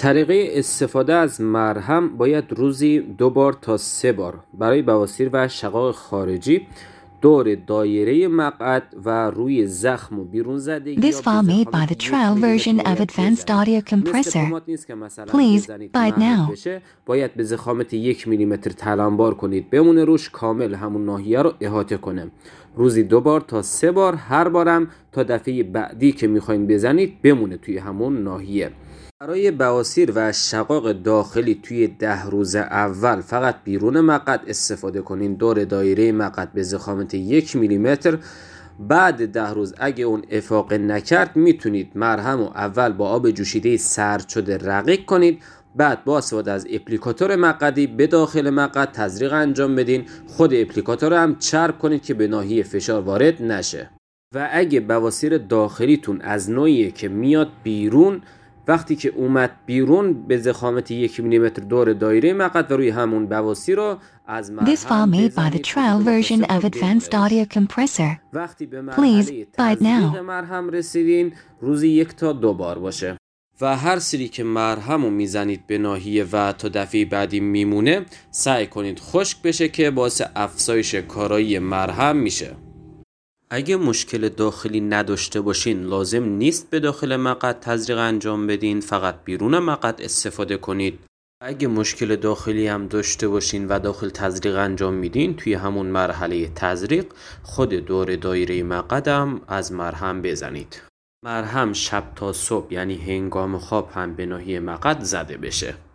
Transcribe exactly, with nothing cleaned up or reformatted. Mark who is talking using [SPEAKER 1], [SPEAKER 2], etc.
[SPEAKER 1] طریقه استفاده از مرهم باید روزی دو بار تا سه بار برای بواسیر و شقاق خارجی دور دایره مقعد و روی زخم و بیرون زدگی.
[SPEAKER 2] This file made by the trial version of Advanced Audio Compressor. Please buy it now.
[SPEAKER 1] باید به ضخامت یک میلیمتر تلمبار کنید، بمونه روش، کامل همون ناحیه رو احاطه کنه. روزی دو بار تا سه بار، هر بارم تا دفعه بعدی که میخواین بزنید بمونه توی همون ناحیه. برای بواسیر و شقاق داخلی توی ده روز اول فقط بیرون مقعد استفاده کنین، دور دایره مقعد به ضخامت یک میلیمتر. بعد ده روز اگه اون افاقه نکرد میتونید مرهم رو اول با آب جوشیده سرد شده رقیق کنید، بعد با استفاده از اپلیکاتور مقعدی به داخل مقعد تزریق انجام بدین. خود اپلیکاتور رو هم چرب کنید که به ناحیه فشار وارد نشه. و اگه بواسیر داخلیتون از نوعیه که میاد بیرون، وقتی که اومد بیرون به ضخامت یک میلیمتر دور دایره مقعد و روی همون بواسیر رو از مرهم
[SPEAKER 2] This file made by the trial version of Advanced Audio Compressor.
[SPEAKER 1] وقتی به
[SPEAKER 2] Please
[SPEAKER 1] مرحله
[SPEAKER 2] buy it
[SPEAKER 1] تزریق
[SPEAKER 2] now.
[SPEAKER 1] مرهم رسیدین، روزی یک تا دو بار باشه. و هر سری که مرهم رو میزنید به ناحیه و تا دفعه بعدی میمونه، سعی کنید خشک بشه که باعث افزایش کارایی مرهم میشه. اگه مشکل داخلی نداشته باشین لازم نیست به داخل مقعد تزریق انجام بدین، فقط بیرون مقعد استفاده کنید. اگه مشکل داخلی هم داشته باشین و داخل تزریق انجام میدین، توی همون مرحله تزریق خود دور دایره مقعد هم از مرهم بزنید. مرهم شب تا صبح یعنی هنگام خواب هم به ناحیه مقعد زده بشه.